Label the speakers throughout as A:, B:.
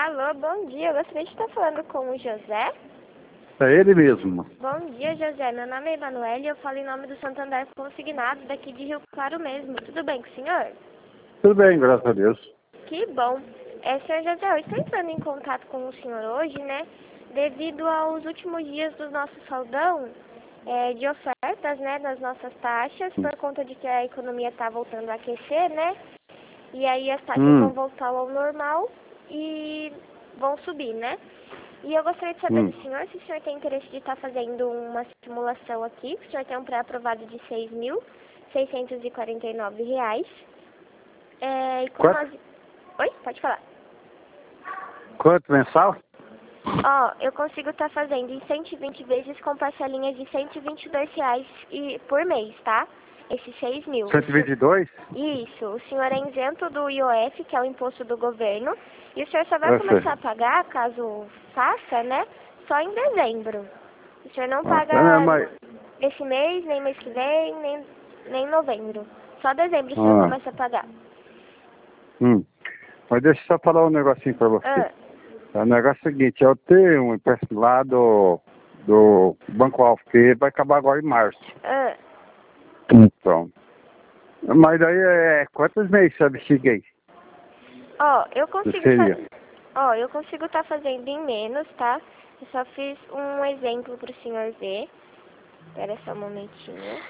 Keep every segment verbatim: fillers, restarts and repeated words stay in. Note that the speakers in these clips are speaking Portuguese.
A: Alô, bom dia. Eu gostaria de estar falando com o José.
B: É ele mesmo.
A: Bom dia, José. Meu nome é Emanuele e eu falo em nome do Santander Consignado, daqui de Rio Claro mesmo. Tudo bem com o senhor?
B: Tudo bem, graças a Deus.
A: Que bom. É, senhor José, eu estou entrando em contato com o senhor hoje, né? Devido aos últimos dias do nosso saldão é, de ofertas, né? Das nossas taxas, por conta de que a economia está voltando a aquecer, né? E aí as taxas
B: Hum,
A: vão voltar ao normal e vão subir, né? E eu gostaria de saber
B: hum.
A: do senhor se o senhor tem interesse de estar fazendo uma simulação aqui. O senhor tem um pré-aprovado de seis mil seiscentos e quarenta e nove reais. É, e com
B: Quanto,
A: as... Oi? Pode falar.
B: quanto mensal?
A: Ó, eu consigo estar fazendo em cento e vinte vezes com parcelinhas de cento e vinte e dois reais e, por mês, tá? Esses seis mil.
B: cento e vinte e dois?
A: Isso, o senhor é isento do I O F, que é o imposto do governo, e o senhor só vai
B: Eu sei.
A: começar a pagar, caso faça, né, só em dezembro. O senhor não
B: Ah, tá, né,
A: paga
B: mas...
A: esse mês, nem mês que vem, nem, nem novembro. Só dezembro o senhor
B: Ah,
A: começa a pagar.
B: hum. Mas deixa eu só falar um negocinho pra você.
A: Ah,
B: O negócio é o seguinte, eu tenho um empréstimo lá do, do Banco Alfa, que ele vai acabar agora em março.
A: ah.
B: Então. Mas daí é quantos meses você bexiga aí?
A: Ó, eu consigo
B: Seria?
A: fazer... Ó, eu consigo estar fazendo em menos, tá? Eu só fiz um exemplo pro senhor ver. Espera só um momentinho.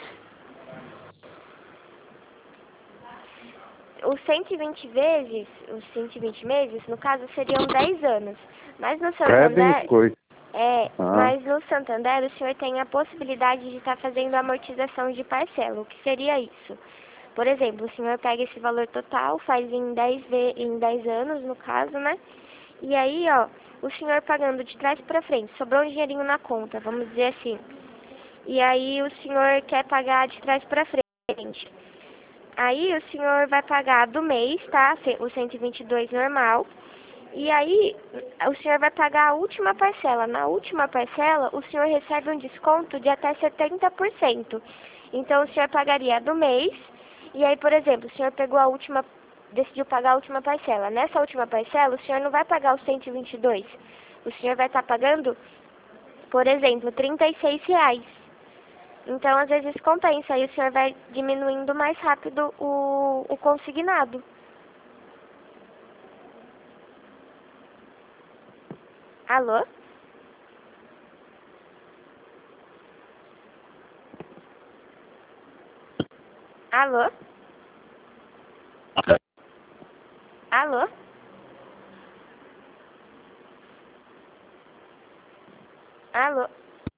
A: Os cento e vinte vezes, os cento e vinte meses, no caso, seriam dez anos. Mas no
B: Credo em
A: Santander,
B: coisa.
A: é,
B: Ah,
A: mas no Santander o senhor tem a possibilidade de estar fazendo amortização de parcela. O que seria isso? Por exemplo, o senhor pega esse valor total, faz em dez, ve em dez anos, no caso, né? E aí, ó, o senhor pagando de trás para frente, sobrou um dinheirinho na conta, vamos dizer assim. E aí o senhor quer pagar de trás para frente. Aí o senhor vai pagar do mês, tá? O cento e vinte e dois normal. E aí o senhor vai pagar a última parcela. Na última parcela, o senhor recebe um desconto de até setenta por cento. Então o senhor pagaria a do mês. E aí, por exemplo, o senhor pegou a última, decidiu pagar a última parcela. Nessa última parcela, o senhor não vai pagar os cento e vinte e dois. O senhor vai estar pagando, por exemplo, trinta e seis reais. Então, às vezes compensa, aí o senhor vai diminuindo mais rápido o, o consignado. Alô? Alô? Alô? Alô?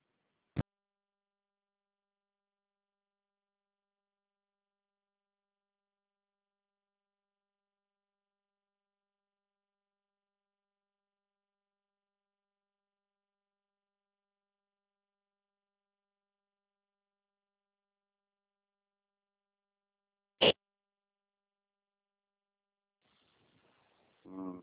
B: hum.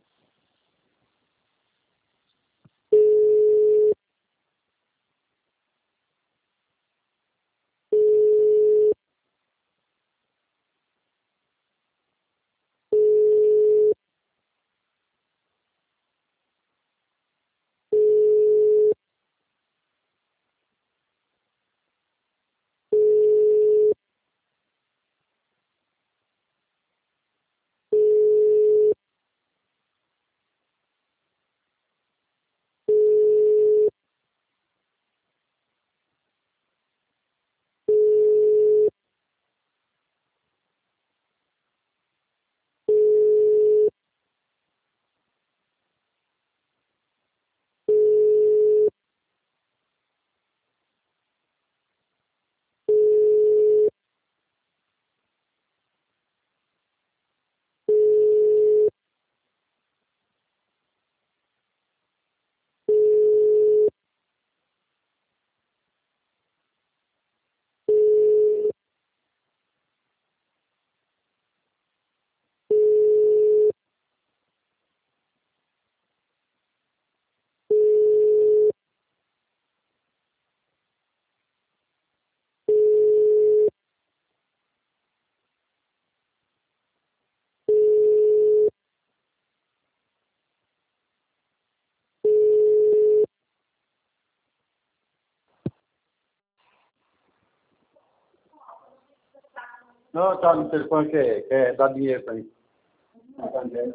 B: Não, tá no telefone que é, quer dar dinheiro pra mim.
C: Não,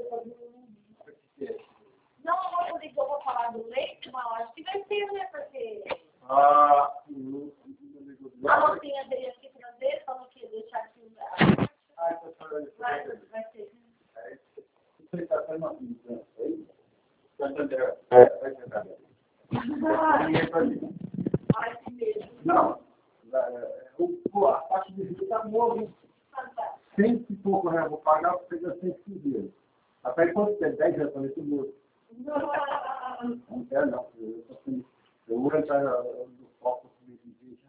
C: eu digo que eu vou falar do leite, mas eu acho que vai ter, né? Porque
B: Ah,
C: a mocinha veio aqui trazer, falou que ia deixar aqui. Vai, vai ter.
B: Você tá fazendo uma pintura aí? É, vai tentar. Dinheiro pra mim.
C: Ai, que medo.
B: Não. O, a taxa de juros tá boa, viu? Cento e pouco reais, vou pagar pra pegar cento e dias. Até quanto tempo? dez anos, falei tudo. Não quero não. Eu tô sem. Eu vou entrar no foco de igreja.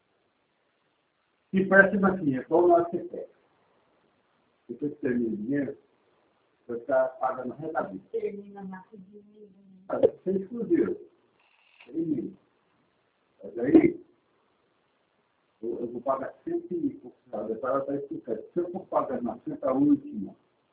B: E parece assim, qual nós que quer. Depois que termina o dinheiro, você está pagando retadinho.
C: Termina rapidinho.
B: Você é exclusivo. Termina. Mas aí, eu, eu vou pagar cento e poucos reais. Depois ela está explicando. Se eu for pagar na centa última,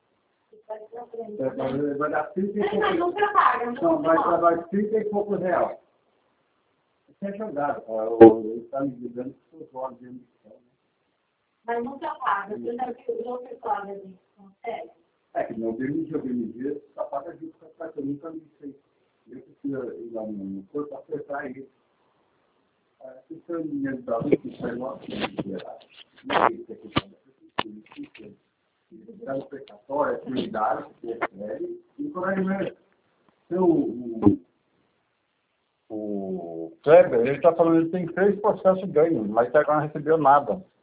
B: vai, vai dar trinta e poucos.
C: Nunca paga,
B: Não, vai dar trinta e poucos reais. Isso é jogado. Ele está me dizendo que os olhos dentro do céu.
C: Mas nunca paga. Você já viu o outro quadro ali? Consegue?
B: É que não B M G, o B M G só paga junto com a eu nunca me sei. Eu preciso ir lá no corpo para acertar ele. Se for um dinheiro da luz, que sai logo, não sei se é questão da prefeitura, está no precatório, é prioridade, que é sério, e por aí mesmo. Então, o, o Kleber, ele está falando que tem três processos ganhos, mas até agora não recebeu nada.